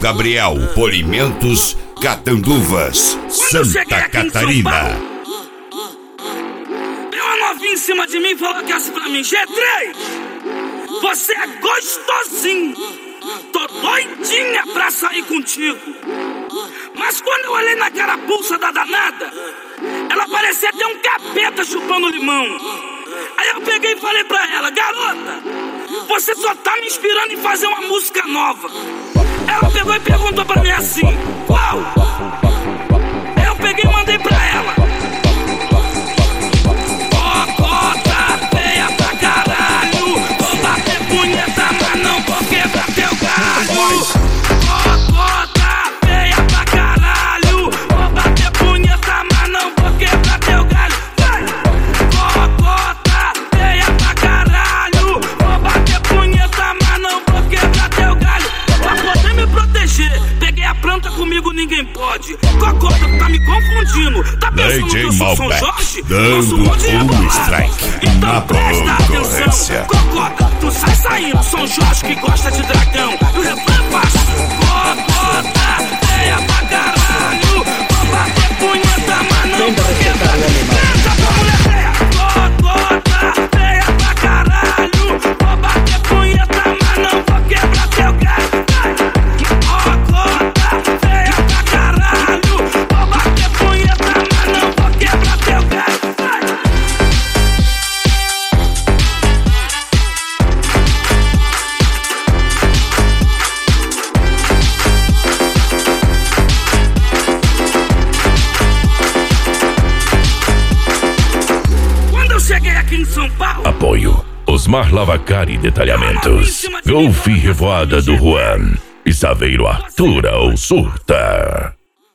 Gabriel Polimentos, Catanduvas, Santa Catarina. Tem uma novinha em cima de mim e falou que assim pra mim: G3, você é gostosinho, tô doidinha pra sair contigo. Mas quando eu olhei na carapuça da danada, ela parecia ter um capeta chupando limão. Aí eu peguei e falei pra ela: garota, você só tá me inspirando em fazer uma música nova. Ela pegou e perguntou pra mim assim: qual? Eu peguei e mandei pra ela: cocota feia pra caralho, vou bater punheta, mas não vou quebrar teu galho. Cocota feia pra caralho, vou bater punheta, mas não vou quebrar teu galho. Cocota feia pra caralho, vou bater punheta, mas não vou quebrar teu galho. Pra poder me proteger, peguei a planta, comigo ninguém pode. Cocota, tá me confundindo, tá pensando que eu sou São Jorge? Dando strike então na presta concorrência. atenção. Cocota, tu sai saindo, São Jorge que gosta de dragão. E o refrão é fácil: cocota feia pra caralho, vou bater punheta, mas não vou quebrar. Canta pra mulher feia. Cocota feia pra caralho, vou bater punheta, mas não vou quebrar teu galho. Cocota feia pra caralho, vou bater punheta, mas não vou quebrar teu galho. Quando eu cheguei aqui em São Paulo, Apoio Osmar Lavacari Detalhamentos, Golfe Revoada do Juan e Saveiro Artura ou Surta.